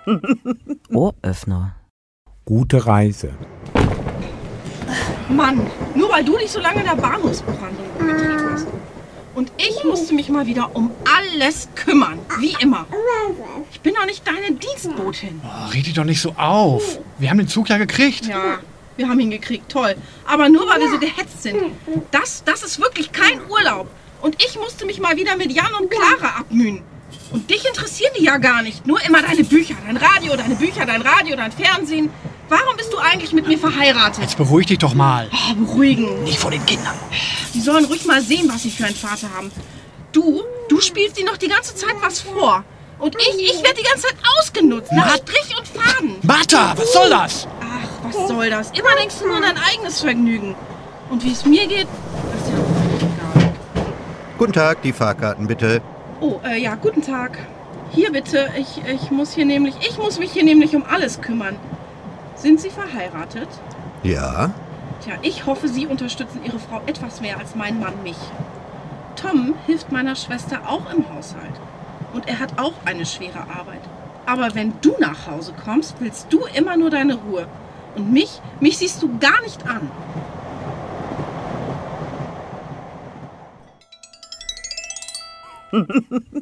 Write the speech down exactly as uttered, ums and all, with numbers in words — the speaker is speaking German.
Ohröffner. Gute Reise. Mann, nur weil du dich so lange in der Bahnhofsbuchhandlung rumgetrieben hast. Und ich musste mich mal wieder um alles kümmern, wie immer. Ich bin doch nicht deine Dienstbotin. Oh, red dich doch nicht so auf. Wir haben den Zug ja gekriegt. Ja, wir haben ihn gekriegt, toll. Aber nur weil wir so gehetzt sind. Das, das ist wirklich kein Urlaub. Und ich musste mich mal wieder mit Jan und Clara abmühen. Und dich interessieren die ja gar nicht. Nur immer deine Bücher, dein Radio, deine Bücher, dein Radio, dein Fernsehen. Warum bist du eigentlich mit mir verheiratet? Jetzt beruhig dich doch mal. Oh, beruhigen. Nicht vor den Kindern. Die sollen ruhig mal sehen, was sie für einen Vater haben. Du, du spielst ihnen noch die ganze Zeit was vor. Und ich, ich werde die ganze Zeit ausgenutzt. Nach Strich und Faden. Martha, was soll das? Ach, was soll das? Immer denkst du nur an dein eigenes Vergnügen. Und wie es mir geht, das ist ja völlig egal. Guten Tag, die Fahrkarten bitte. Oh, äh, ja, guten Tag. Hier bitte, ich, ich muss hier nämlich, ich muss mich hier nämlich um alles kümmern. Sind Sie verheiratet? Ja? Tja, ich hoffe, Sie unterstützen Ihre Frau etwas mehr als mein Mann mich. Tom hilft meiner Schwester auch im Haushalt. Und er hat auch eine schwere Arbeit. Aber wenn du nach Hause kommst, willst du immer nur deine Ruhe. Und mich, mich siehst du gar nicht an.